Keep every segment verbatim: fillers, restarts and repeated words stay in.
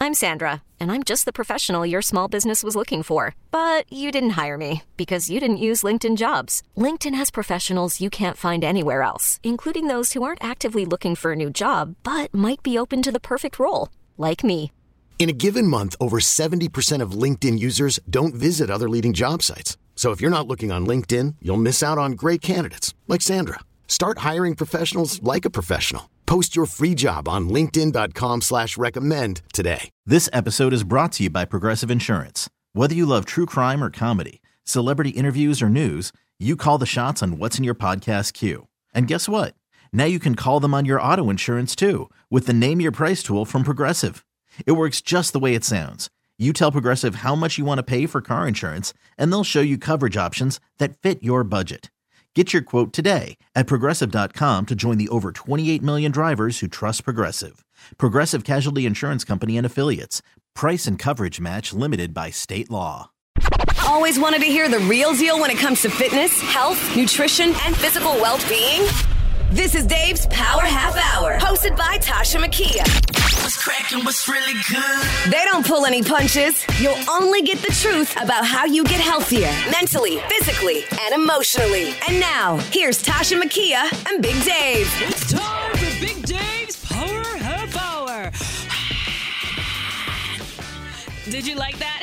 I'm Sandra, and I'm just the professional your small business was looking for. But you didn't hire me because you didn't use LinkedIn Jobs. LinkedIn has professionals you can't find anywhere else, including those who aren't actively looking for a new job, but might be open to the perfect role, like me. In a given month, over seventy percent of LinkedIn users don't visit other leading job sites. So if you're not looking on LinkedIn, you'll miss out on great candidates like Sandra. Start hiring professionals like a professional. Post your free job on linkedin.com slash recommend today. This episode is brought to you by Progressive Insurance. Whether you love true crime or comedy, celebrity interviews or news, you call the shots on what's in your podcast queue. And guess what? Now you can call them on your auto insurance too with the Name Your Price tool from Progressive. It works just the way it sounds. You tell Progressive how much you want to pay for car insurance, and they'll show you coverage options that fit your budget. Get your quote today at Progressive dot com to join the over twenty-eight million drivers who trust Progressive. Progressive Casualty Insurance Company and Affiliates. Price and coverage match limited by state law. Always wanted to hear the real deal when it comes to fitness, health, nutrition, and physical well-being? This is Dave's Power Half Hour, hosted by Tasha Makia. What's cracking? What's really good? They don't pull any punches. You'll only get the truth about how you get healthier, mentally, physically, and emotionally. And now, here's Tasha Makia and Big Dave. It's time for Big Dave's Power Half Hour. Did you like that?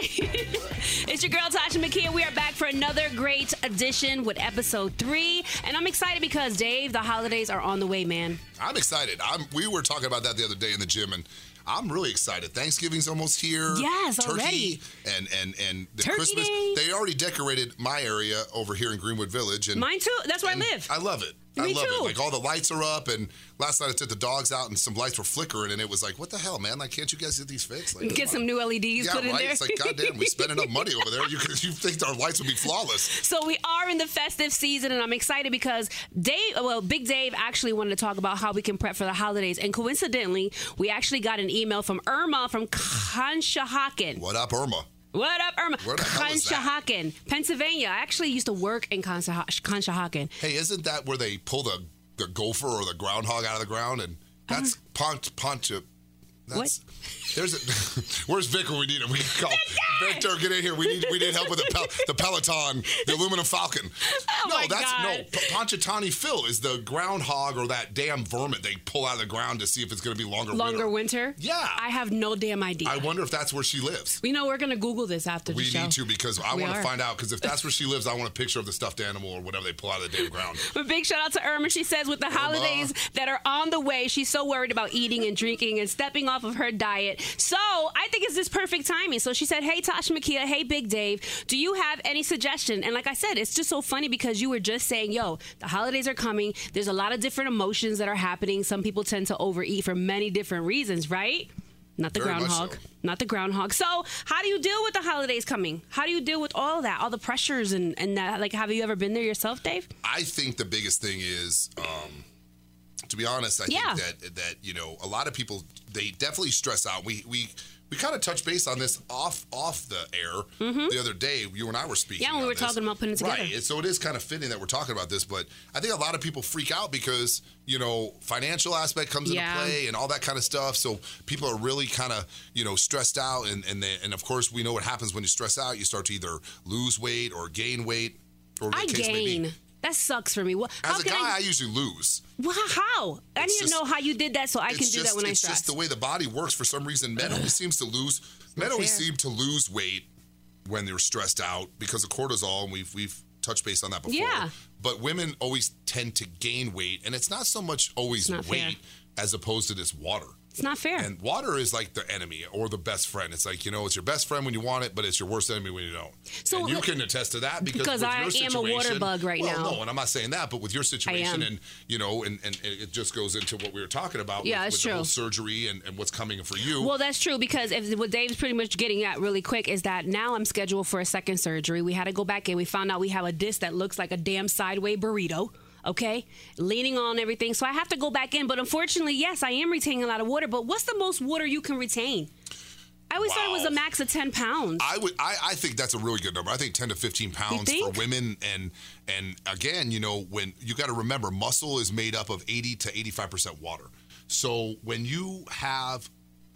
It's your girl, Tasha Makia. We are back for another great edition with episode three. And I'm excited because, Dave, the holidays are on the way, man. I'm excited. I'm, we were talking about that the other day in the gym, and I'm really excited. Thanksgiving's almost here. Yes, Turkey already. And and and the Turkey Christmas. Day. They already decorated my area over here in Greenwood Village. And Mine too. That's where I and live. I love it. Me I love too. it. Like all the lights are up, and last night I took the dogs out, and some lights were flickering, and it was like, what the hell, man? Like, can't you guys get these fixed? Like, Get some new L E Ds yeah, put in right? there. It's like, goddamn, we spend enough money over there. You could, you think our lights would be flawless? So we are in the festive season, and I'm excited because Dave, well, Big Dave actually wanted to talk about how we can prep for the holidays. And coincidentally, we actually got an email from Irma from Conshohocken. What up, Irma? What up, Irma? Where the hell is that? Conshohocken, Pennsylvania. I actually used to work in Conshohocken. Conshohocken. Hey, isn't that where they pull the, the gopher or the groundhog out of the ground? And that's Pont Pont. That's What? There's a. Where's Vic when we need him? We can call Victor. Get in here. We need we need help with the pel- the Peloton, the aluminum Falcon. Oh no, my that's God. no. P- Pontchatani Phil is the groundhog or that damn vermin they pull out of the ground to see if it's going to be longer. Longer winter? Yeah. I have no damn idea. I wonder if that's where she lives. You know, we're going to Google this after the We show. need to because I We want to are. find out because if that's where she lives, I want a picture of the stuffed animal or whatever they pull out of the damn ground. But big shout out to Irma. She says with the holidays that are on the way, she's so worried about eating and drinking and stepping off of her diet. So I think it's this perfect timing. So she said, hey, Tasha Makia, hey, Big Dave, do you have any suggestion? And like I said, it's just so funny because you were just saying, yo, the holidays are coming. There's a lot of different emotions that are happening. Some people tend to overeat for many different reasons, right? Not the Very much groundhog. so. Not the groundhog. So how do you deal with the holidays coming? How do you deal with all that, all the pressures and, and that? Like, have you ever been there yourself, Dave? I think the biggest thing is, um, to be honest, I Yeah. think that that you know a lot of people they definitely stress out. We we we kind of touched base on this off off the air the other day. You and I were speaking. Mm-hmm. Yeah, when we on were this. talking about putting it together. Right. And so it is kind of fitting that we're talking about this, but I think a lot of people freak out because you know financial aspect comes Yeah. into play and all that kind of stuff. So people are really kind of you know stressed out, and and they, and of course we know what happens when you stress out. You start to either lose weight or gain weight, or the I case may be. gain. That sucks for me. What, how As a can guy, I, I, usually lose. well, how? I It's need to just- know how you did that so I It's can do just, that when I it's stress. just the way the body works. For some reason, men always seems to lose. Men always fair. seem to lose weight when they're stressed out because of cortisol, and we've we've touched base on that before. Yeah. But women always tend to gain weight, and it's not so much always It's not weight fair. as opposed to this water. It's not fair. And water is like the enemy or the best friend. It's like, you know, it's your best friend when you want it, but it's your worst enemy when you don't. So, and you uh, can attest to that because, because with I your am a water situation- bug right well, now. No, and I'm not saying that, but with your situation am. and, you know, and, and it just goes into what we were talking about Yeah, with, it's with the whole true. surgery and, and what's coming for you. Well, that's true because if, what Dave's pretty much getting at really quick is that now I'm scheduled for a second surgery. We had to go back in. We found out we have a disc that looks like a damn sideways burrito. Okay, leaning on everything. So I have to go back in. But unfortunately, yes, I am retaining a lot of water. But what's the most water you can retain? I always thought it was Wow. a max of ten pounds. I would. I, I think that's a really good number. I think ten to fifteen pounds for think? women, and and again, you know, when you got to remember, muscle is made up of eighty to eighty-five percent water. So when you have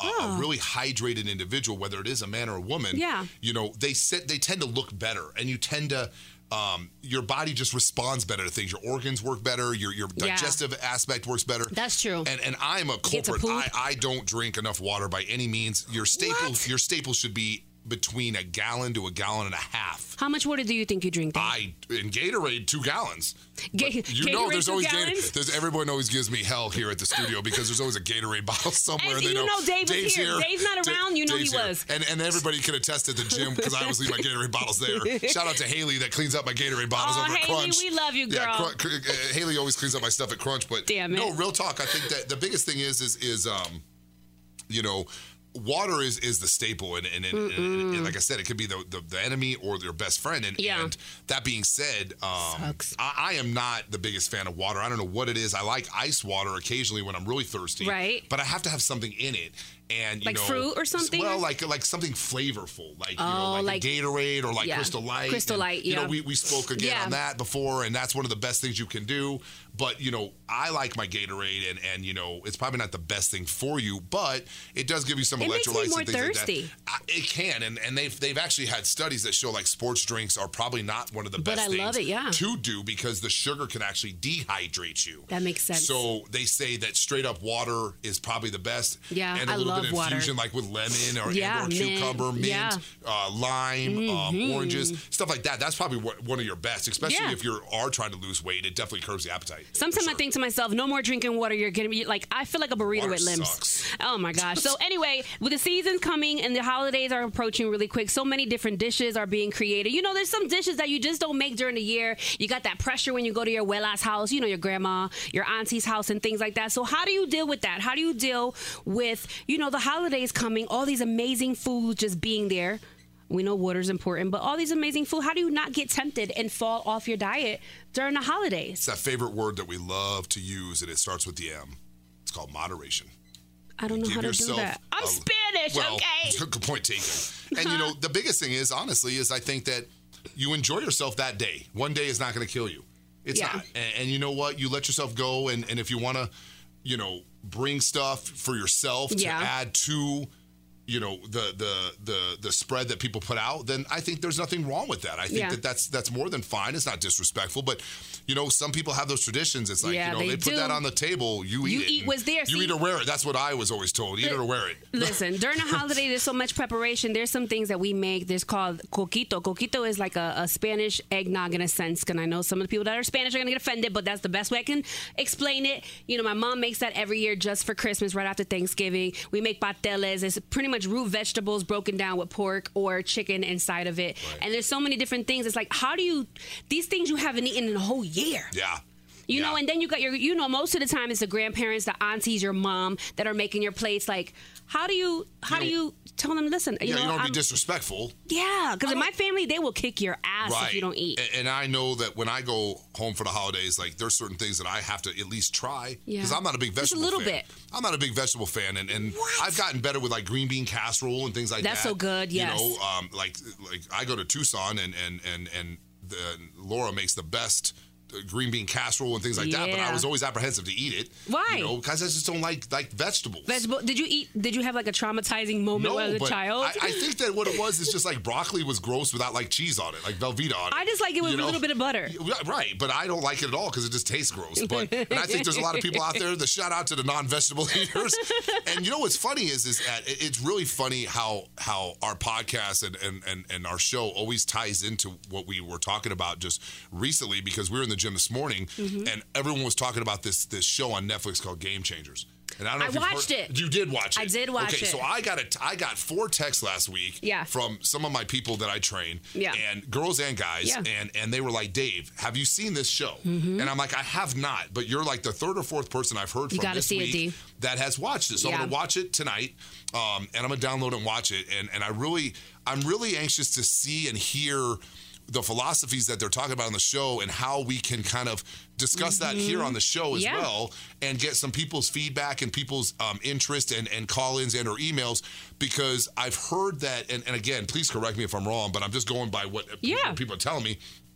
a, oh. a really hydrated individual, whether it is a man or a woman, yeah. you know, they sit, they tend to look better, and you tend to. Um, your body just responds better to things. Your organs work better. Your your yeah. digestive aspect works better. That's true. And and I'm a culprit. I, I don't drink enough water by any means. Your staple what? your staple should be between a gallon to a gallon and a half. How much water do you think you drink? Then? I in Gatorade two gallons. Ga- you Gatorade know, there's two always gallons? Gatorade. There's everyone always gives me hell here at the studio because there's always a Gatorade bottle somewhere. And they you know, know Dave was Dave's here. here. Dave's not around. You know Dave's he here. was. And and everybody can attest at the gym because I always leave my Gatorade bottles there. Shout out to Haley that cleans up my Gatorade bottles oh, over at Haley, Crunch. we love you, girl. Yeah, Cr- Cr- uh, Haley always cleans up my stuff at Crunch. But Damn it. no, real talk. I think that the biggest thing is is is um, you know. Water is, is the staple, and, and, and, and, and like I said, it could be the, the, the enemy or your best friend. And, yeah. and that being said, um, Sucks. I, I am not the biggest fan of water. I don't know what it is. I like ice water occasionally when I'm really thirsty, right? But I have to have something in it. And, you like know, fruit or something? Well, like like something flavorful, like oh, you know, like, like a Gatorade or like yeah. Crystal Light. Crystal and, Light, you yeah. know, we, we spoke again yeah. on that before, and that's one of the best things you can do. But you know, I like my Gatorade, and and you know, it's probably not the best thing for you, but it does give you some it electrolytes makes me more and things thirsty. like that. I, it can, and and they've they've actually had studies that show like sports drinks are probably not one of the but best I things love it, yeah. to do because the sugar can actually dehydrate you. That makes sense. So they say that straight up water is probably the best. Yeah, and a I little love bit of water. infusion like with lemon or, yeah, and or mint. cucumber, mint, yeah. uh, lime, mm-hmm. um, oranges, stuff like that. That's probably what, one of your best, especially yeah. if you are trying to lose weight. It definitely curbs the appetite. Sometimes sure. I think to myself, no more drinking water. You're going to be like, I feel like a burrito Water with limbs. sucks. Oh my gosh. So anyway, with the season coming and the holidays are approaching really quick, so many different dishes are being created. You know, there's some dishes that you just don't make during the year. You got that pressure when you go to your abuela's house, you know, your grandma, your auntie's house and things like that. So how do you deal with that? How do you deal with, you know, the holidays coming, all these amazing foods just being there? We know water's important, but all these amazing food, how do you not get tempted and fall off your diet during the holidays? It's that favorite word that we love to use, and it starts with the M. It's called moderation. I don't know Give how to do yourself that. I'm a- Spanish, well, okay? Good point taken. And, you know, the biggest thing is, honestly, is I think that you enjoy yourself that day. One day is not going to kill you. It's Yeah. not. And, and you know what? You let yourself go, and, and if you want to, you know, bring stuff for yourself Yeah. to add to, you know, the the the the spread that people put out, then I think there's nothing wrong with that. I think Yeah. that that's that's more than fine. It's not disrespectful, but you know, some people have those traditions. It's like, Yeah, you know, they they, put do. that on the table, you eat You it. eat and what's there. You See? eat or wear it. That's what I was always told. Eat it or wear it. Listen, during the holiday, there's so much preparation. There's some things that we make. There's called coquito. Coquito is like a, a Spanish eggnog in a sense. And I know some of the people that are Spanish are going to get offended, but that's the best way I can explain it. You know, my mom makes that every year just for Christmas, right after Thanksgiving. We make pateles. It's pretty much root vegetables broken down with pork or chicken inside of it. Right. And there's so many different things. It's like, how do you, these things you haven't eaten in a whole year. Yeah. You Yeah. know, and then you got your, you know, most of the time it's the grandparents, the aunties, your mom that are making your plates. Like, how do you, how You do you tell them, listen, you yeah, know, you don't I'm- be disrespectful. yeah, because in my family, they will kick your ass Right. if you don't eat. And, and I know that when I go home for the holidays, like there's certain things that I have to at least try because Yeah. I'm not a big Just a vegetable little fan. bit. I'm not a big vegetable fan, and, and What? I've gotten better with like green bean casserole and things like That's that. so good, yes. You know, um, like like I go to Tucson and and and and the, Laura makes the best green bean casserole and things like that, but I Yeah. was always apprehensive to eat it. Why? You know, because I just don't like like vegetables. Vegetable? Did you eat? Did you have like a traumatizing moment No, as a but child? I, I think that what it was is just like broccoli was gross without like cheese on it, like Velveeta on it. I just like it with you a know? little bit of butter. Yeah, right, but I don't like it at all because it just tastes gross. But and I think there's a lot of people out there that shout out to the non-vegetable eaters. And you know what's funny is is that it- it's really funny how how our podcast and, and and and our show always ties into what we were talking about just recently, because we were in the gym this morning Mm-hmm. and everyone was talking about this this show on Netflix called Game Changers. And I don't know I if you've watched heard- it. You did watch it. I did watch okay, it. so I got a, I got four texts last week Yeah. from some of my people that I train, Yeah. and girls and guys, Yeah. and and they were like, Dave, have you seen this show? And I'm like, I have not, but you're like the third or fourth person I've heard You from gotta this see it, week D. that has watched it. So Yeah. I'm gonna watch it tonight, um, and I'm gonna download it and watch it. And and I really, I'm really anxious to see and hear the philosophies that they're talking about on the show and how we can kind of discuss that here on the show as Yeah. well and get some people's feedback and people's um, interest and, and call-ins and or emails, because I've heard that, and, and again, please correct me if I'm wrong, but I'm just going by what, Yeah. what people are telling me,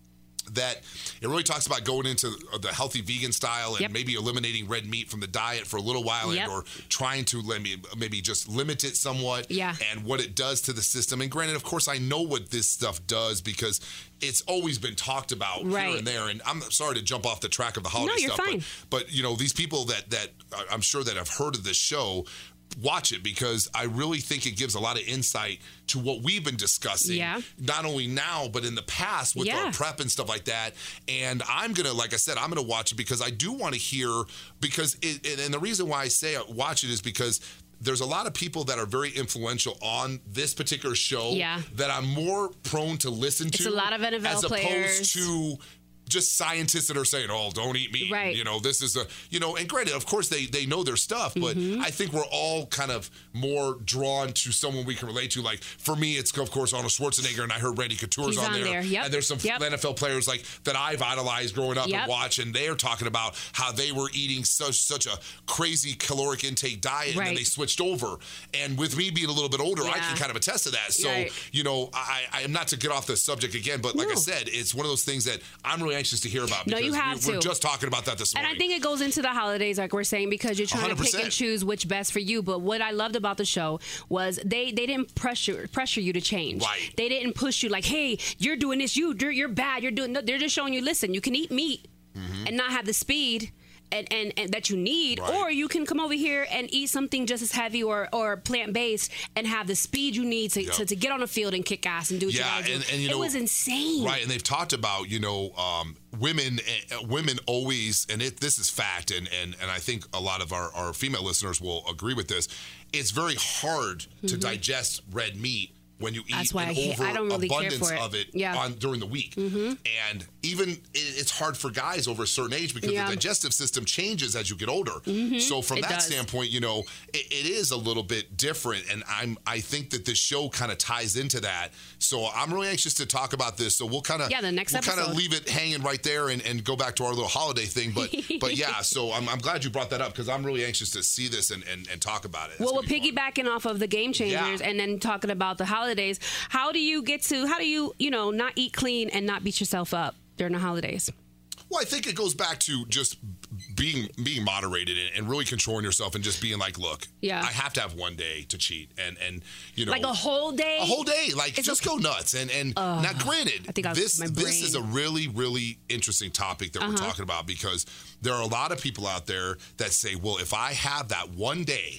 that it really talks about going into the healthy vegan style and yep. maybe eliminating red meat from the diet for a little while yep. and or trying to maybe, maybe just limit it somewhat yeah. and what it does to the system. And granted, of course, I know what this stuff does because it's always been talked about right. here and there. And I'm sorry to jump off the track of the holiday no, you're stuff. Fine. But, but, you know, these people that, that I'm sure that have heard of this show, watch it because I really think it gives a lot of insight to what we've been discussing, yeah. not only now, but in the past with yeah. our prep and stuff like that. And I'm going to, like I said, I'm going to watch it because I do want to hear, because, it, and the reason why I say watch it is because there's a lot of people that are very influential on this particular show yeah. that I'm more prone to listen to. It's a lot of N F L as players. opposed to just scientists that are saying, oh, don't eat meat. Right. You know, this is a, you know, and granted, of course, they, they know their stuff, but mm-hmm. I think we're all kind of more drawn to someone we can relate to. Like, for me, it's, of course, Arnold Schwarzenegger, and I heard Randy Couture's He's on, on there. there. Yep. And there's some yep. N F L players like that I've idolized growing up yep. and watch, and they're talking about how they were eating such such a crazy caloric intake diet, right. and then they switched over. And with me being a little bit older, yeah. I can kind of attest to that. So, right. you know, I, I am not to get off the subject again, but like no. I said, it's one of those things that I'm really anxious to hear about. No, you have we, to. We're just talking about that this morning. And I think it goes into the holidays, like we're saying, because you're trying one hundred percent. to pick and choose which best for you. But what I loved about the show was they they didn't pressure pressure you to change. Right. They didn't push you like, hey, you're doing this, you you're, you're bad, you're doing. No, they're just showing you, listen, you can eat meat mm-hmm. and not have the speed. And, and, and that you need, right. or you can come over here and eat something just as heavy or, or plant-based and have the speed you need to, yep. to, to get on the field and kick ass and do what yeah, you gotta do. And, and, you know, it was insane. Right, and they've talked about, you know, um, women uh, women always, and it, this is fact, and, and, and I think a lot of our, our female listeners will agree with this, it's very hard mm-hmm. to digest red meat when you eat why an I hate- I don't really care overabundance for it. of it Yeah. on during the week. Mm-hmm. And even it, it's hard for guys over a certain age because Yeah. the digestive system changes as you get older. Mm-hmm. So from It that does. standpoint, you know, it, it is a little bit different. And I'm I think that this show kind of ties into that. So I'm really anxious to talk about this. So we'll kind of Yeah, the next we'll kind of episode. leave it hanging right there and, and go back to our little holiday thing. But but yeah, so I'm, I'm glad you brought that up because I'm really anxious to see this and, and, and talk about it. That's Well, we're gonna be fun. piggybacking off of the Game Changers Yeah. and then talking about the holidays. How do you get to, how do you, you know, not eat clean and not beat yourself up during the holidays? Well, I think it goes back to just being being moderated and, and really controlling yourself and just being like, look, Yeah. I have to have one day to cheat and and you know Like a whole day? a whole day, like It's just okay. go nuts. And and Uh, now, granted, I think I was- this my this is a brain. really really interesting topic that we're Uh-huh. talking about because there are a lot of people out there that say, well, if I have that one day,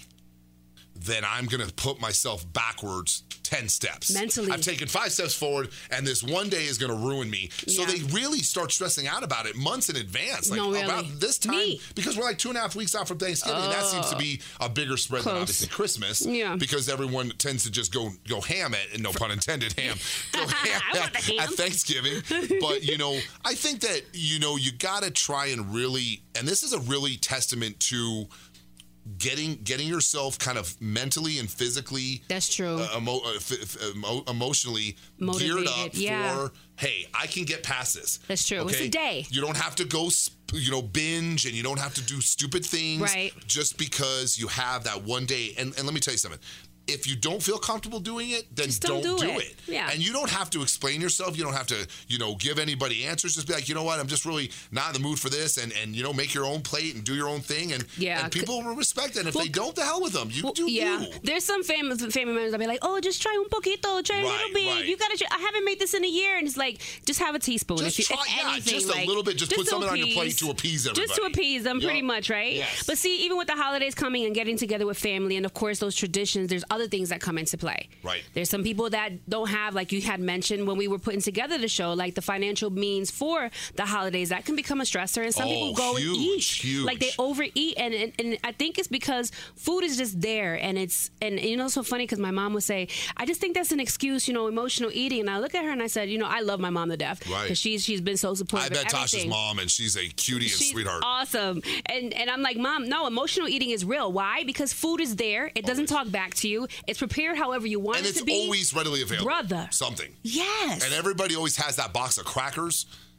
then I'm going to put myself backwards ten steps. Mentally. I've taken five steps forward, and this one day is going to ruin me. So Yeah. they really start stressing out about it months in advance. Like No, really. about this time, Me. because we're like two and a half weeks out from Thanksgiving. and that seems to be a bigger spread than Close. obviously Christmas. Yeah. Because everyone tends to just go go ham at, and no pun intended, ham. Go ham, I want the ham. at Thanksgiving. But, you know, I think that, you know, you got to try and really, and this is a really testament to getting getting yourself kind of mentally and physically That's true. uh, emo- uh, f- f- emo- emotionally geared Motivated, up yeah. for, hey, I can get past this. That's true. It's a day. You don't have to go, sp- you know, binge, and you don't have to do stupid things Right. just because you have that one day. And, and let me tell you something. If you don't feel comfortable doing it, then Just don't do do it. it. Yeah. And you don't have to explain yourself. You don't have to, you know, give anybody answers. Just be like, you know what, I'm just really not in the mood for this. And, and you know, make your own plate and do your own thing. And, Yeah. and people will respect it. And if Well, they don't, the hell with them. You Well, do yeah, you. there's some family family members that'll be like, "Oh, just try un poquito, try a Right, little bit. right. You gotta. Try. I haven't made this in a year." And it's like, just have a teaspoon. Just if you, try- if yeah, anything, just a like, little bit. Just put to something on your appease- plate to appease Just to everybody. appease them, pretty Yup. much, right? Yes. But see, even with the holidays coming and getting together with family, and of course those traditions, there's other things that come into play. Right. There's some people that don't have, like you had mentioned when we were putting together the show, like the financial means for the holidays. That can become a stressor, and some Oh, people go huge, and eat, huge. like they overeat, and, and and I think it's because food is just there, and it's and you know it's so funny because my mom would say, I just think that's an excuse, you know, emotional eating. And I look at her and I said, you know, I love my mom to death Right. because she's she's been so supportive. I bet of Tasha's everything. mom, and she's a cutie and She's sweetheart. awesome. And and I'm like, Mom, no, emotional eating is real. Why? Because food is there. It doesn't Always. talk back to you. It's prepared however you want And it it's to be. always readily available. Brother. Something. Yes. And everybody always has that box of crackers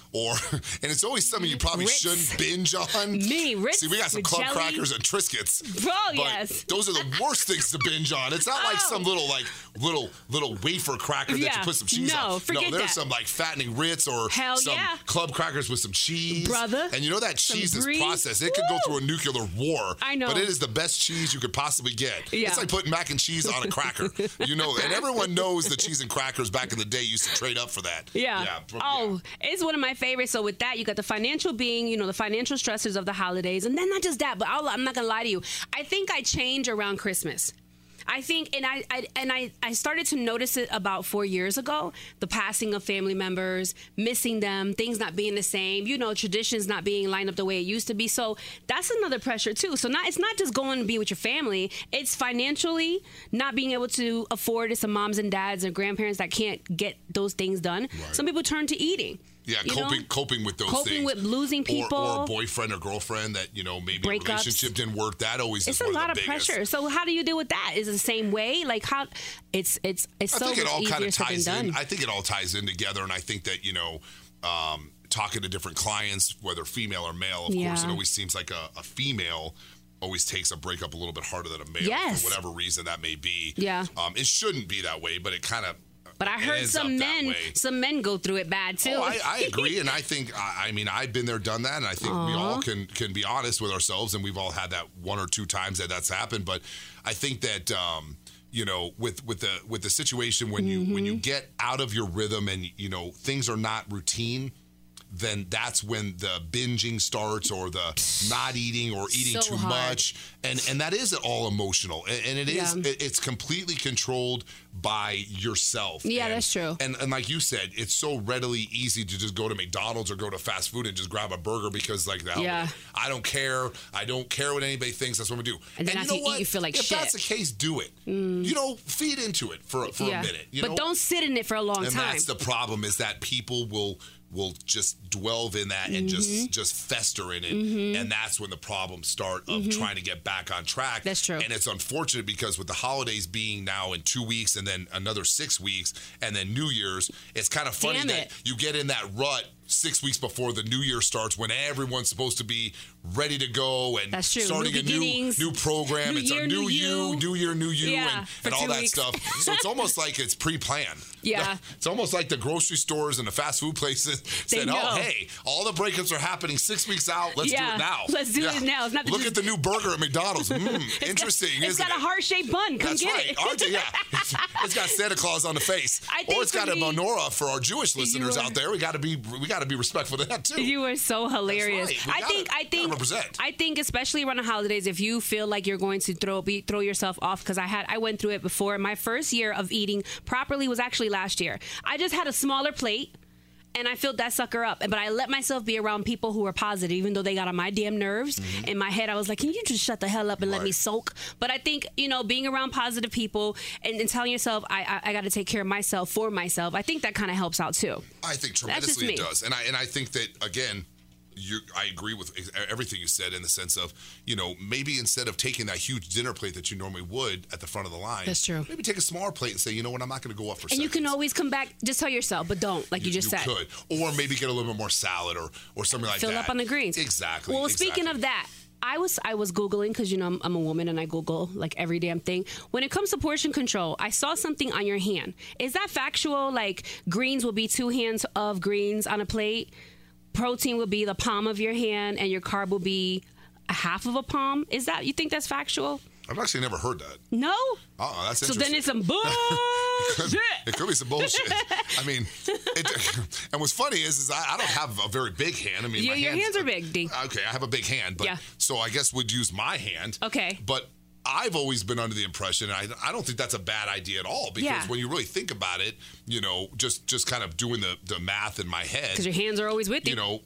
or and it's always something you probably Ritz. shouldn't binge on. Me, Ritz See, we got some with club jelly. crackers and Triscuits. Bro, but yes. those are the worst things to binge on. It's not like Oh. some little like little little wafer cracker that Yeah. you put some cheese No, on. forget no, there's that. some like fattening Ritz or Hell some yeah. club crackers with some cheese. Brother. And you know that Some cheese is brie. processed. It could go through a nuclear war. I know. But it is the best cheese you could possibly get. Yeah. It's like putting mac and cheese on a cracker. You know, and everyone knows the cheese and crackers back in the day used to trade up for that. Yeah. yeah bro- Oh, yeah. it's one of my favorites. So with that, you got the financial being, you know, the financial stresses of the holidays. And then not just that, but I'll, I'm not going to lie to you. I think I change around Christmas. I think, and I, I and I, I started to notice it about four years ago, the passing of family members, missing them, things not being the same, you know, traditions not being lined up the way it used to be. So that's another pressure too. So not it's not just going to be with your family. It's financially not being able to afford it. Some moms and dads and grandparents that can't get those things done. Right. Some people turn to eating. Yeah, you coping know? coping with those Coping things. with losing people. Or, or a boyfriend or girlfriend that, you know, maybe Breakups. a relationship didn't work. That always It's is a one lot of of the biggest. pressure. So how do you deal with that? Is it the same way? Like how it's it's it's I so think it much all kind easier of said than ties done. in. I think it all ties in together, and I think that, you know, um, talking to different clients, whether female or male, of Yeah. course, it always seems like a, a female always takes a breakup a little bit harder than a male Yes. for whatever reason that may be. Yeah. Um, it shouldn't be that way, but it kind of. But I it heard ends some up that men, way. some men go through it bad too. Oh, I, I agree, and I think I, I mean I've been there, done that, and I think we all can can be honest with ourselves, and we've all had that one or two times that that's happened. But I think that um, you know, with with the with the situation when you Mm-hmm. when you get out of your rhythm and you know things are not routine, then that's when the binging starts or the not eating or eating So too hard. much, and and that is all emotional, and, and it is Yeah. it, it's completely controlled by yourself. Yeah, And- that's true. And and like you said, it's so readily easy to just go to McDonald's or go to fast food and just grab a burger because like that. Yeah. I don't care. I don't care what anybody thinks. That's what I'm gonna do. And then you after know you eat, what? you feel like if shit. that's the case, do it. You know, feed into it for for yeah. a minute. You but know? don't sit in it for a long And time. that's the problem is that people will will just dwell in that and Mm-hmm. just just fester in it, and that's when the problems start of trying to get back on track. Mm-hmm. That's true. And it's unfortunate because with the holidays being now in two weeks and then another six weeks and then New Year's, it's kind of funny Damn that it. you get in that rut six weeks before the new year starts when everyone's supposed to be ready to go and That's true. starting New a new beginnings. new program. New it's year, a new new you, you. new year, new you, Yeah, and, for and all two that weeks. stuff. So it's almost like it's pre-planned. Yeah. It's almost like the grocery stores and the fast food places They said, know. "Oh, hey, all the breakups are happening six weeks out. Let's do Yeah, it now. let's do it now. It's not to Look just- at the new burger at McDonald's. Mm, interesting, It's isn't got it? a heart-shaped bun. Come That's get right. it. Aren't you? Yeah. It's, it's got Santa Claus on the face. I think or it's for got a me- menorah for our Jewish listeners are- out there. We got to be we got to be respectful of that too. You are so hilarious. That's right. We I gotta- think. I gotta think. represent. I think, especially around the holidays, if you feel like you're going to throw be, throw yourself off, because I had I went through it before. My first year of eating properly was actually last year. I just had a smaller plate. And I filled that sucker up. But I let myself be around people who were positive, even though they got on my damn nerves. Mm-hmm. In my head, I was like, can you just shut the hell up and let me Right. soak? But I think, you know, being around positive people and, and telling yourself, I, I, I got to take care of myself for myself, I think that kind of helps out too. I think just tremendously it me. does, and I and I think that again, you I agree with ex- everything you said in the sense of you know maybe instead of taking that huge dinner plate that you normally would at the front of the line, That's true. Maybe take a smaller plate and say, you know what, I'm not going to go up for. And you can seconds. always come back, just tell yourself, but don't, like you, just said. could, or maybe get a little bit more salad or or something like Fill that. up on the greens. Exactly. Well, speaking exactly. of that, I was I was Googling because, you know, I'm, I'm a woman and I Google like every damn thing. When it comes to portion control, I saw something on your hand. Is that factual? Like greens will be two hands of greens on a plate. Protein will be the palm of your hand and your carb will be a half of a palm. Is that, you think that's factual? I've actually never heard that. No? Oh, that's So then interesting. it's some it, bullshit. could, it could be some bullshit. I mean, it, and what's funny is, is I, I don't have a very big hand. I mean, Your- my your hands are big, D. Okay, I have a big hand, but Yeah. so I guess would use my hand. Okay. But I've always been under the impression, and I, I don't think that's a bad idea at all, because Yeah. when you really think about it, you know, just just kind of doing the, the math in my head, Because your hands are always with you. you know,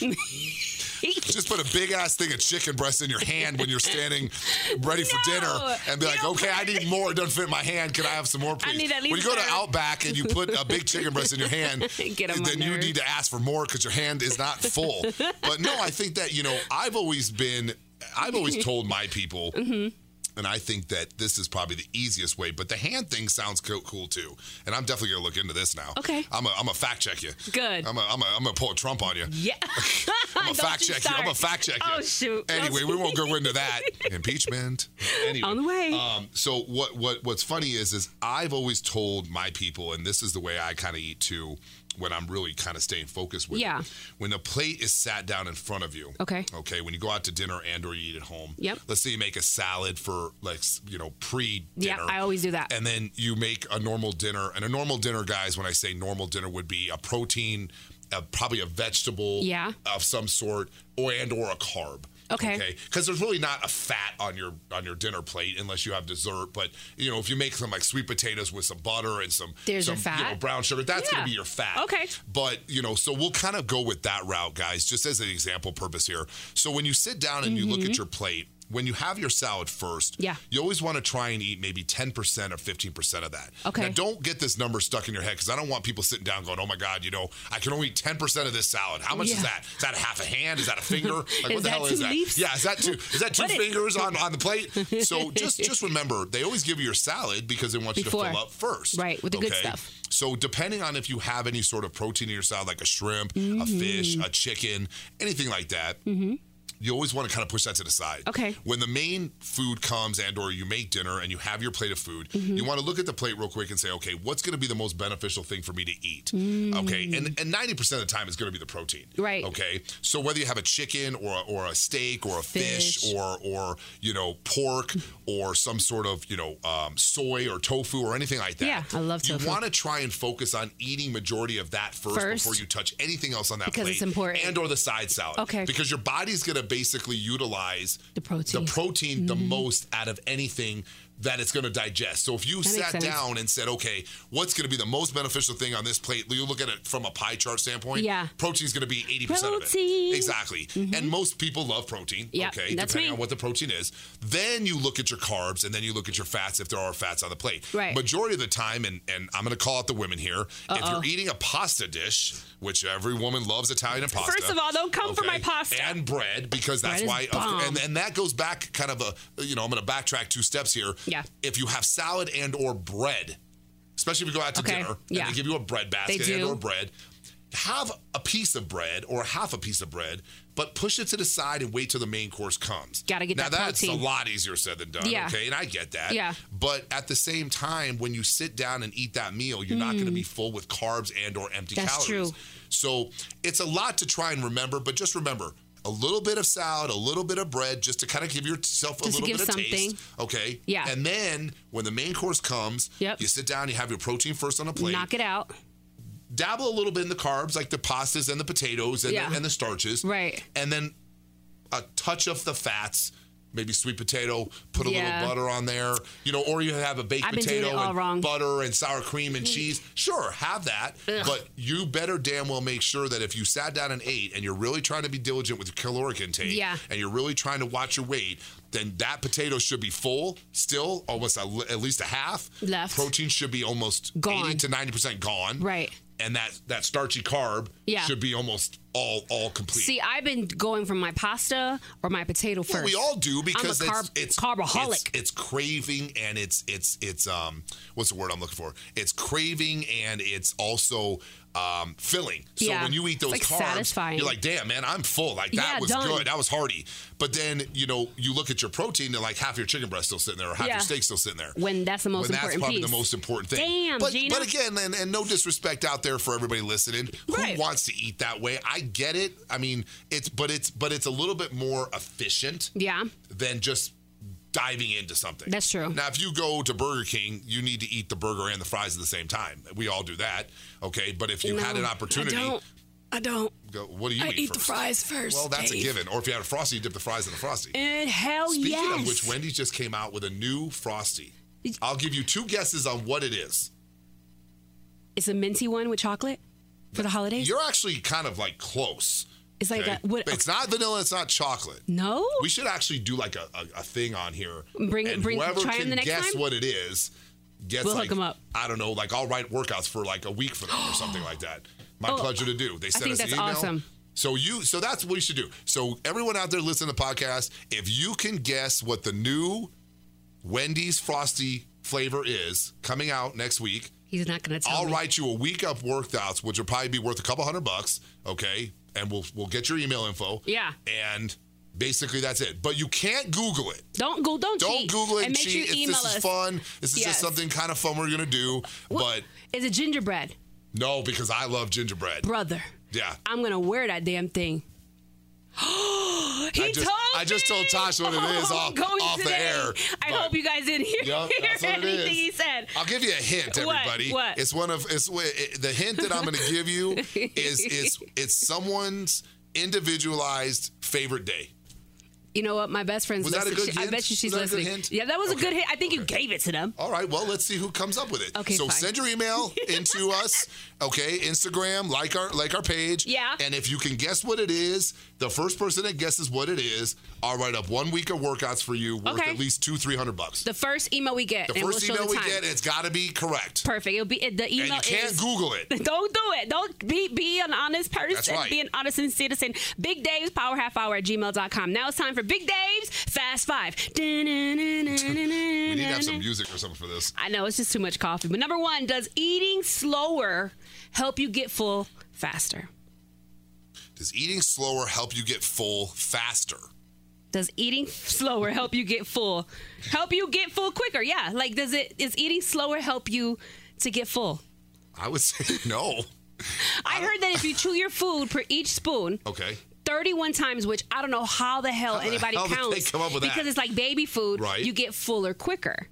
just put a big ass thing of chicken breast in your hand when you're standing ready for No, dinner and be you like, don't okay, put- I need more. It doesn't fit in my hand. Can I have some more, please? need at when you least go to third. Outback and you put a big chicken breast in your hand, Get on my then you nerves. need to ask for more because your hand is not full. But no, I think that, you know, I've always been, I've always told my people, Mm-hmm. and I think that this is probably the easiest way, but the hand thing sounds co- cool too. And I'm definitely going to look into this now. Okay. I'm a, I'm a fact check you. Good. I'm a, I'm a, I'm going to pull a Trump on you. Yeah. I'm a fact check you. I'm a fact check you. Oh, shoot. Anyway, we won't go into that. Impeachment. Anyway. On the way. Um, so what, what what's funny is, is I've always told my people, and this is the way I kind of eat too, when I'm really kind of staying focused with Yeah. it. When the plate is sat down in front of you. Okay. Okay. When you go out to dinner and or you eat at home. Yep. Let's say you make a salad for like, you know, pre-dinner. Yeah, I always do that. And then you make a normal dinner. And a normal dinner, guys, when I say normal dinner, would be a protein, uh, probably a vegetable Yeah. of some sort, or and or a carb. Okay. Okay. Because there's really not a fat on your on your dinner plate unless you have dessert. But you know, if you make some like sweet potatoes with some butter and some There's some your fat. You know, brown sugar, that's Yeah. gonna be your fat. Okay. But you know, so we'll kind of go with that route, guys, just as an example purpose here. So when you sit down and you look at your plate, when you have your salad first, Yeah. you always want to try and eat maybe ten percent or fifteen percent of that. Okay. Now, don't get this number stuck in your head because I don't want people sitting down going, oh my God, you know, I can only eat ten percent of this salad. How much Yeah. is that? Is that a half a hand? Is that a finger? Like, Is what the that hell two is that? leaves? Yeah, is that two, is that two What is- fingers on, on the plate? So just, just remember, they always give you your salad because they want you Before. to fill up first. Right, with the good stuff. So depending on if you have any sort of protein in your salad, like a shrimp, a fish, a chicken, anything like that, you always want to kind of push that to the side. Okay. When the main food comes and or you make dinner and you have your plate of food, Mm-hmm. you want to look at the plate real quick and say, okay, what's going to be the most beneficial thing for me to eat? Okay. And and ninety percent of the time is going to be the protein. Mm. Right. Okay. So whether you have a chicken or a, or a steak or a fish, Fish. or or you know pork or some sort of you know um, soy or tofu or anything like that. Yeah, I love tofu. You want to try and focus on eating majority of that first, First. before you touch anything else on that Because plate. it's important. And or the side salad. Okay. Because your body's going to basically utilize The protein. the protein the most out of anything that it's going to digest. So if you That makes sat sense. down and said, okay, what's going to be the most beneficial thing on this plate? You look at it from a pie chart standpoint. Yeah. Protein's going to be eighty percent of it. Protein. Exactly. And most people love protein. Yep, Okay. that's depending me. on what the protein is. Then you look at your carbs and then you look at your fats if there are fats on the plate. Right. Majority of the time, and, and I'm going to call out the women here, Uh-oh. if you're eating a pasta dish, which every woman loves Italian pasta. First of all, don't come for my pasta. And bread, because that's Bread is why, bomb. and, and that goes back kind of a, you know, I'm going to backtrack two steps here. Yeah. If you have salad and or bread, especially if you go out to Okay, dinner and yeah. they give you a bread basket They and do. or bread, have a piece of bread or half a piece of bread, but push it to the side and wait till the main course comes. Gotta get now, that that's protein. a lot easier said than done, Yeah. okay? And I get that. Yeah. But at the same time, when you sit down and eat that meal, you're not going to be full with carbs and or empty Mm. That's calories. true. So it's a lot to try and remember, but just remember, a little bit of salad, a little bit of bread, just to kind of give yourself a Just to little give bit of something. taste. Okay? Yeah. And then when the main course comes, Yep. you sit down, you have your protein first on a plate. Knock it out. Dabble a little bit in the carbs, like the pastas and the potatoes and, Yeah. the, and the starches. Right. And then a touch of the fats. Maybe sweet potato, put a Yeah. little butter on there, you know, or you have a baked I've been doing potato it all and wrong. butter and sour cream and cheese. Sure, have that, Ugh. but you better damn well make sure that if you sat down and ate and you're really trying to be diligent with your caloric intake, Yeah. and you're really trying to watch your weight, then that potato should be full, still almost a, at least a half. Left. Protein should be almost Gone. eighty to ninety percent gone. Right. And that that starchy carb Yeah. should be almost all all complete. See, I've been going for my pasta or my potato first. Well, we all do because I'm a carb, it's it's carboholic. It's, it's craving and it's it's it's um what's the word I'm looking for? It's craving and it's also um filling. So Yeah. when you eat those It's like carbs, satisfying. you're like, damn man, I'm full. Like that Yeah, was done. good. That was hearty. But then you know you look at your protein and like half your chicken breast still sitting there or half Yeah. your steak still sitting there. When that's the most when that's important probably piece. the most important thing. Damn, but, Gina. but again, and, and no disrespect out there for everybody listening who Right. wants to eat that way. I get it. I mean, it's but it's but it's a little bit more efficient Yeah. than just diving into something. That's true. Now, if you go to Burger King, you need to eat the burger and the fries at the same time. We all do that, okay? But if you No, had an opportunity, I don't. I don't. go, what do you I eat, eat the first? fries first, Well, that's Dave. a given. Or if you had a Frosty, you dip the fries in the Frosty. And hell Speaking yes. of which, Wendy's just came out with a new Frosty. I'll give you two guesses on what it is. It's a minty one with chocolate for the holidays. You're actually kind of like close. It's like okay? a- what- It's not vanilla. It's not chocolate. no. We should actually do like a, a, a thing on here. Bring- and bring- whoever try 'em can the next guess time? what it is gets We'll like, hook 'em up. I don't know, like I'll write workouts for like a week for them or something like that. My Oh, pleasure to do. They send think us an that's email. awesome. So you, so that's what you should do. So everyone out there listening to the podcast, if you can guess what the new Wendy's Frosty flavor is coming out next week. He's not going to tell I'll me. write you a week of workouts, which will probably be worth a couple hundred bucks, okay? And we'll we'll get your email info. Yeah. And basically that's it. But you can't Google it. Don't go. Don't, Don't cheat. Google it and and make cheat. Sure you If email this is us. fun, this is Yes. just something kind of fun we're going to do. What? But Is it gingerbread? no, because I love gingerbread. Brother. Yeah. I'm going to wear that damn thing. he I just, told I just me. told Tosh what it is Oh, off, going off the today. air. I but- hope you guys didn't hear, Yup, hear that's what it anything is. he said. I'll give you a hint, What? everybody. What? It's one of it's it, the hint that I'm going to give you is is it's someone's individualized favorite day. You know what? My best friend's Was that a listening. good She- I hint? bet you she's Was that a good listening. hint? Yeah, that was a Okay. good hint. I think you Okay. gave it to them. All right, well, let's see who comes up with it. Okay, so fine. send your email into us, okay? Instagram, like our like our page. Yeah. And if you can guess what it is, the first person that guesses what it is, I'll write up one week of workouts for you worth Okay. at least two, three hundred bucks. The first email we get. The and first we'll show email the we time. get, it's got to be correct. Perfect. It'll be it- the email And you can't is. Google it. Don't do it. Don't be be an honest person. That's right. Be an honest citizen. Big Dave's Power Half Hour at gmail dot com. Now it's time for Big Dave's Fast Five. We need to have some music or something for this. I know it's just too much coffee. But number one, does eating slower help you get full faster? Does eating slower help you get full faster? Does eating slower help you get full? Help you get full quicker? Yeah. Like, does it? Is eating slower help you to get full? I would say no. I heard that if you chew your food per each spoon, Okay. thirty-one times, which I don't know how the hell How the anybody hell did they counts. come up with that? Because it's like baby food. Right. You get fuller quicker.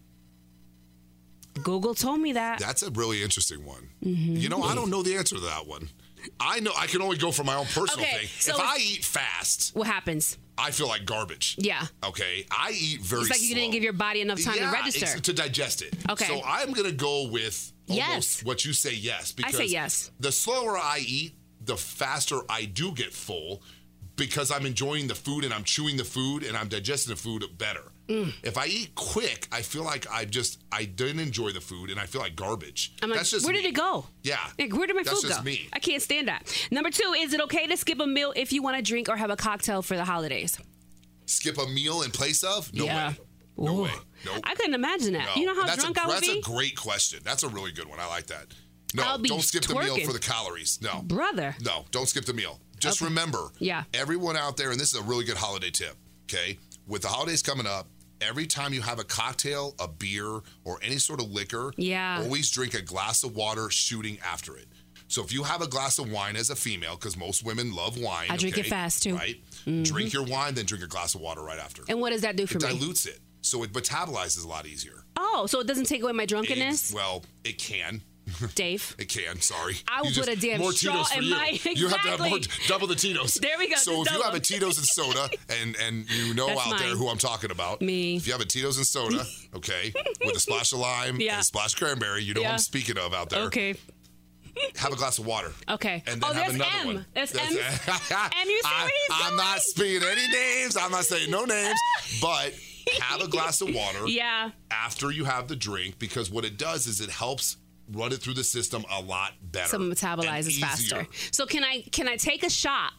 Google told me that. That's a really interesting one. Mm-hmm. You know, I don't know the answer to that one. I know I can only go for my own personal Okay, thing. so if I it's- eat fast, What happens? I feel like garbage. Yeah. Okay. I eat very It's like you slow. didn't give your body enough time yeah, to register. ex- to digest it. Okay. So I'm going to go with almost Yes. what you say yes. I Because say yes. The slower I eat, the faster I do get full because I'm enjoying the food and I'm chewing the food and I'm digesting the food better. Mm. If I eat quick, I feel like I just, I didn't enjoy the food and I feel like garbage. I'm like, That's just where me. did it go? Yeah. Like, where did my That's food just go? me. I can't stand that. Number two, is it okay to skip a meal if you want to drink or have a cocktail for the holidays? Skip a meal in place of? No Yeah. way. No Ooh. way. Nope. I couldn't imagine that. No. You know how And that's drunk a, I would that's be? a great question. That's a really good one. I like that. No, I'll be don't skip the meal twerking. for the calories. No. Brother. No, don't skip the meal. Just Okay. remember, Yeah. everyone out there, and this is a really good holiday tip, okay? With the holidays coming up, every time you have a cocktail, a beer, or any sort of liquor, Yeah. always drink a glass of water shooting after it. So if you have a glass of wine as a female, because most women love wine. I drink it okay, fast, too. Right? Drink your wine, then drink a glass of water right after. And what does that do for it me? dilutes it. So it metabolizes a lot easier. Oh, so it doesn't take away my drunkenness? It- well, it can. Dave. It can, sorry. I will You put a damn more straw Tito's for in you. my- You have to have more, Exactly. double the Tito's. There we go, So just if you have double. a Tito's and soda, and and you know That's out there mine. who I'm talking about. Me. If you have a Tito's and soda, okay, with a splash of lime Yeah. and a splash of cranberry, you know Yeah. what I'm speaking of out there. Okay. Have a glass of water. Okay. And then Oh, have there's another M. one. There's That's- M. M, you see I, where he's I'm not going? speaking any names. I'm not saying no names, but have a glass of water Yeah. after you have the drink, because what it does is it helps run it through the system a lot better. So it and metabolizes faster. easier. So can I can I take a shot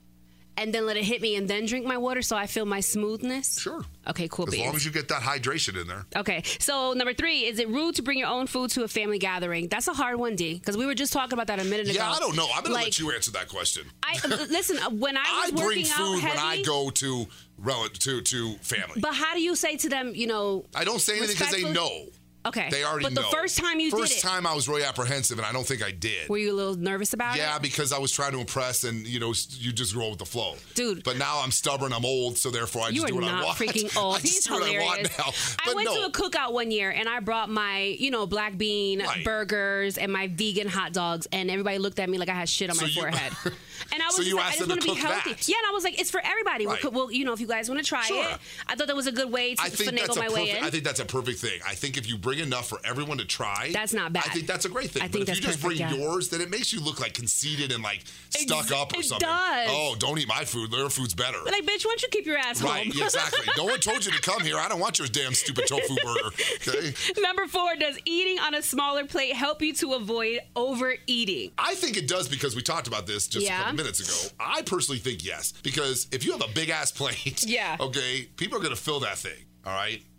and then let it hit me and then drink my water so I feel my smoothness? Sure. Okay, cool As beans. long as you get that hydration in there. Okay, so number three, is it rude to bring your own food to a family gathering? That's a hard one, D, because we were just talking about that a minute ago. Yeah, I don't know. I'm going to Like, let you answer that question. I listen. uh, When I I was bring working food out heavy, when I go to rel- to to family. but how do you say to them, you know? I don't say anything because they respectfully- know. Okay, They already But know. the first time you First did it, time I was really apprehensive, and I don't think I did. were you a little nervous about Yeah, it? because I was trying to impress, and you know, you just roll with the flow, Dude. But now I'm stubborn, I'm old, so therefore I You just are do what I not want. freaking old. I just He's do what hilarious. I want now. I But went no, to a cookout one year and I brought my, you know, black bean Right. burgers and my vegan hot dogs, and everybody looked at me like I had shit on So my you- forehead. And I was So just you like, I asked just them want to to be cook healthy. that? Yeah, and I was like, it's for everybody. Right. Well, well, you know, if you guys want to try Sure. it, I thought that was a good way to I think finagle that's a my way perfect. in. I think that's a perfect thing. I think if you bring enough for everyone to try, That's not bad. I think that's a great thing. I but think if that's you just perfect, bring yeah. yours, then it makes you look like conceited and like stuck Ex- up or it something. does. Oh, don't eat my food. Their food's better. Like, bitch, why don't you keep your ass Right, home? exactly. No one told you to come here. I don't want your damn stupid tofu burger. Okay. Number four, does eating on a smaller plate help you to avoid overeating? I think it does because we talked about this just Yeah. a couple minutes ago. I personally think yes, because if you have a big ass plate, Yeah. okay, people are going to fill that thing. All right.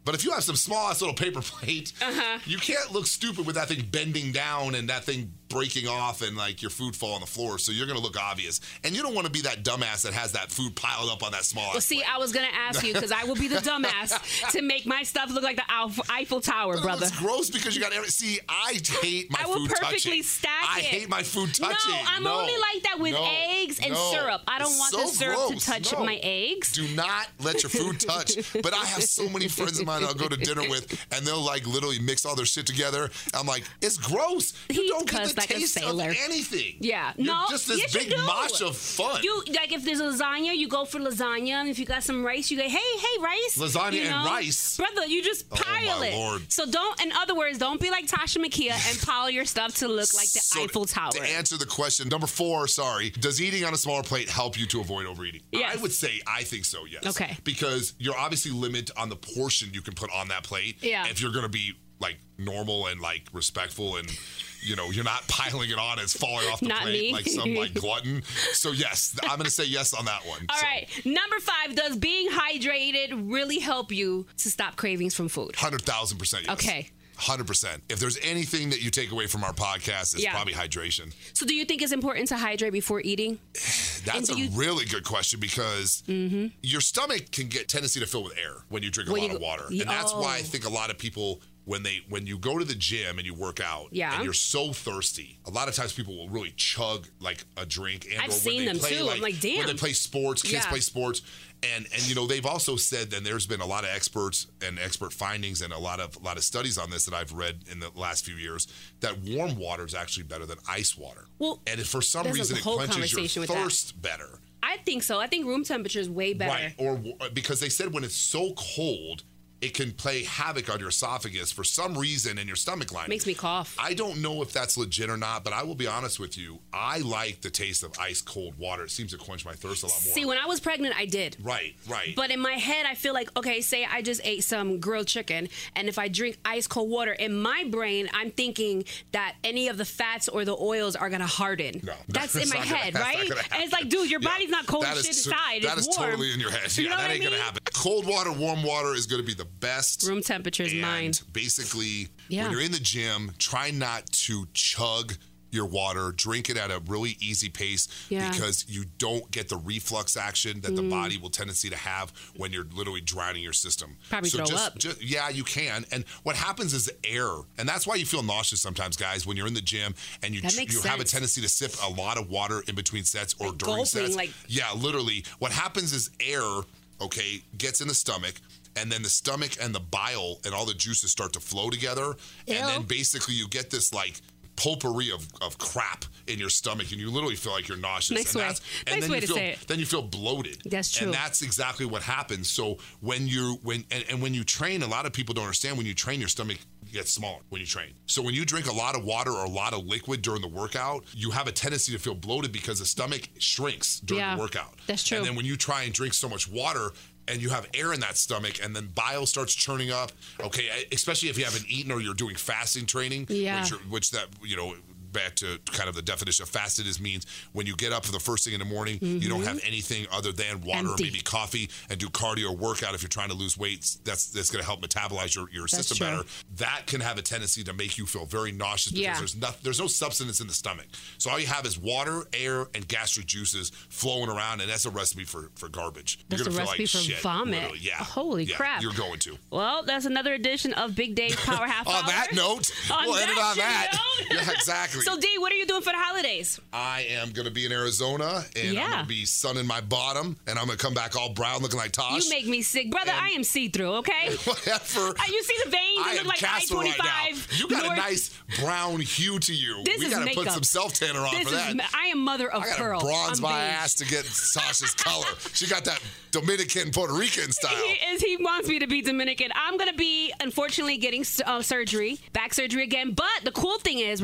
But if you have some small-ass little paper plate, uh-huh. you can't look stupid with that thing bending down and that thing breaking off and, like, your food fall on the floor. So you're going to look obvious. And you don't want to be that dumbass that has that food piled up on that small Well, see, plate. I was going to ask you, because I will be the dumbass to make my stuff look like the Eiffel Tower, but brother. It's gross because you got every... See, I hate my I will food perfectly touching. stack I it. hate my food touching. No, I'm no, only like that with no, eggs and no. syrup. I don't It's want so the syrup gross. to touch No. my eggs. Do not let your food touch. But I have so many friends of mine I'll go to dinner with, and they'll like literally mix all their shit together. I'm like, it's gross. You He don't get cussed the like a taste of sailor. anything. Yeah, You're no, just this yes, you big do. mosh of fun. You like if there's lasagna, you go for lasagna. And if you got some rice, you go, hey, hey, rice. Lasagna you know? and rice? brother. You just Oh, pile my it. Lord. So don't. In other words, don't be like Tasha Makia and pile your stuff to look like the So, Eiffel Tower. To answer the question, number four, sorry, does eating on a smaller plate help you to avoid overeating? Yes. I would say I think so, yes. Okay. Because you're obviously limited on the portion you can put on that plate. Yeah. If you're going to be like normal and like respectful and you know, you're not piling it on and it's falling off the Not plate me. like some like glutton. So yes, I'm going to say yes on that one. All so. right. Number five, does being hydrated really help you to stop cravings from food? one hundred thousand percent yes. Okay. one hundred percent. If there's anything that you take away from our podcast, it's Yeah. probably hydration. So do you think it's important to hydrate before eating? That's a you- really good question because Mm-hmm. your stomach can get tendency to fill with air when you drink a When lot you- of water. y- And that's why I oh. think a lot of people when they when you go to the gym and you work out Yeah. and you're so thirsty, a lot of times people will really chug like a drink and I've or seen when they them play too. like, I'm like, damn. when they play sports, kids Yeah. play sports. And and you know, they've also said and there's been a lot of experts and expert findings and a lot of a lot of studies on this that I've read in the last few years that warm water is actually better than ice water. Well, and if for some there's a reason it whole quenches your conversation with that. thirst better. I think so. I think room temperature is way better. Right, or because they said when it's so cold, it can play havoc on your esophagus for some reason in your stomach lining. Makes me cough. I don't know if that's legit or not, but I will be honest with you. I like the taste of ice cold water. It seems to quench my thirst a lot more. See, when I was pregnant, I did. Right, right. But in my head, I feel like, okay, say I just ate some grilled chicken, and if I drink ice cold water, in my brain, I'm thinking that any of the fats or the oils are gonna harden. No, that's in that's my not gonna- head, that's not right? gonna And it's like, dude, your Yeah, body's not cold that as is shit to- inside. That it's is warm. totally in your head. You Yeah, know that what I ain't gonna mean? happen. Cold water, warm water is gonna be the best. Room temperature is and mine. basically, Yeah. when you're in the gym, try not to chug your water. Drink it at a really easy pace Yeah. because you don't get the reflux action that the body will tendency to have when you're literally drowning your system. Probably so throw just, up. Just, yeah, you can. And what happens is air, and that's why you feel nauseous sometimes, guys, when you're in the gym and you That tr- makes you have a sense. tendency to sip a lot of water in between sets or Like during gulping, sets. like- Yeah, literally. What happens is air, okay, gets in the stomach. And then the stomach and the bile and all the juices start to flow together. Ew. And then basically you get this like potpourri of, of crap in your stomach and you literally feel like you're nauseous. Nice and way. that's, and Nice then way you to feel, say it. Then you feel bloated. That's true. And that's exactly what happens. So when you when and, and when you train, a lot of people don't understand when you train, your stomach gets smaller when you train. So when you drink a lot of water or a lot of liquid during the workout, you have a tendency to feel bloated because the stomach shrinks during Yeah, the workout. that's true. And then when you try and drink so much water, and you have air in that stomach, and then bile starts churning up. Okay, especially if you haven't eaten or you're doing fasting training, Yeah. which, which that you know. Back to kind of the definition of fasted is means when you get up for the first thing in the morning, you don't have anything other than water Empty. or maybe coffee and do cardio or workout if you're trying to lose weight. That's that's going to help metabolize your, your system true. better. That can have a tendency to make you feel very nauseous because Yeah. there's no, there's no substance in the stomach. So all you have is water, air, and gastric juices flowing around, and that's a recipe for, for garbage. That's you're a gonna feel recipe like for shit, vomit. literally. Yeah. Holy Yeah, crap. You're going to. Well, that's another edition of Big Dave's Power Half Hour. On that note, On we'll end it that on that. note. Yeah, exactly. So, D, what are you doing for the holidays? I am going to be in Arizona, and Yeah. I'm going to be sunning my bottom, and I'm going to come back all brown looking like Tosh. You make me sick. Brother, And- I am see-through, okay? Whatever. Uh, you see the veins? I They am look like I Casper right twenty-five. now. You got North- a nice brown hue to you. This we is got to put makeup. some self-tanner on This for is, that. I am mother of I got pearl. to bronze I'm my beige. ass to get Tasha's color. She got that Dominican, Puerto Rican style. He is. He wants me to be Dominican. I'm going to be, unfortunately, getting uh, surgery, back surgery again. But the cool thing is, we're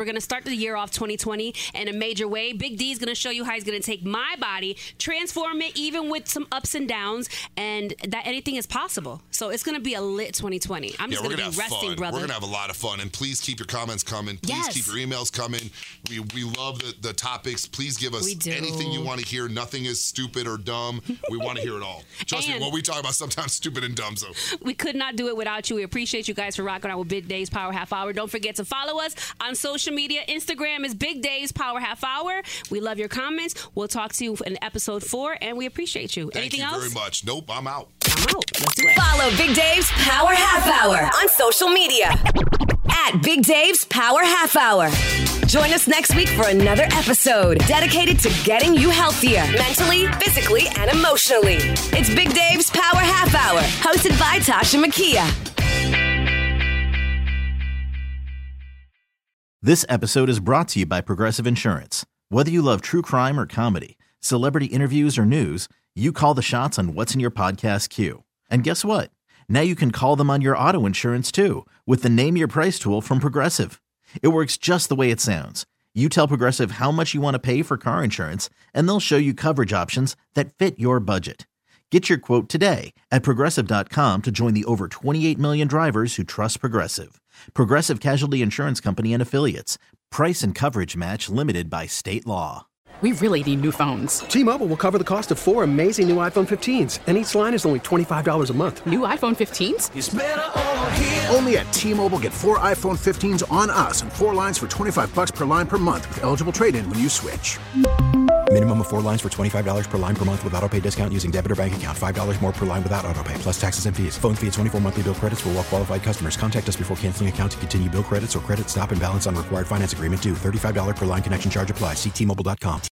going to start the year off twenty twenty in a major way. Big D's going to show you how he's going to take my body, transform it even with some ups and downs, and that anything is possible. So it's going to be a lit twenty twenty. I'm just yeah, going to be resting, fun. brother. We're going to have a lot of fun. And please keep your comments coming. Please yes. keep your emails coming. We we love the, the topics. Please give us anything you want to hear. Nothing is stupid or dumb. We want to hear it all. Trust and me, what we talk about sometimes stupid and dumb. So we could not do it without you. We appreciate you guys for rocking out with Big Dave's Power Half Hour. Don't forget to follow us on social media. Instagram is Big Dave's Power Half Hour. We love your comments. We'll talk to you in episode four, and we appreciate you. Thank Anything you else? very much. Nope, I'm out. I'm out. Let's do it. Follow Big Dave's Power Half Hour on social media at Big Dave's Power Half Hour. Join us next week for another episode dedicated to getting you healthier mentally, physically, and emotionally. It's Big Dave's Power Half Hour, hosted by Tasha Makia. This episode is brought to you by Progressive Insurance. Whether you love true crime or comedy, celebrity interviews or news, you call the shots on what's in your podcast queue. And guess what? Now you can call them on your auto insurance too with the Name Your Price tool from Progressive. It works just the way it sounds. You tell Progressive how much you want to pay for car insurance, and they'll show you coverage options that fit your budget. Get your quote today at Progressive dot com to join the over twenty-eight million drivers who trust Progressive. Progressive Casualty Insurance Company and Affiliates. Price and coverage match limited by state law. We really need new phones. T-Mobile will cover the cost of four amazing new iPhone fifteens, and each line is only twenty-five dollars a month. New iPhone fifteens? It's better over here. Only at T-Mobile, get four iPhone fifteens on us and four lines for twenty-five dollars per line per month with eligible trade-in when you switch. Minimum of four lines for twenty-five dollars per line per month with autopay discount using debit or bank account. five dollars more per line without autopay, plus taxes and fees. Phone fee at twenty-four monthly bill credits for well-qualified customers. Contact us before canceling account to continue bill credits or credit stop and balance on required finance agreement due. thirty-five dollars per line connection charge applies. See T Mobile dot com.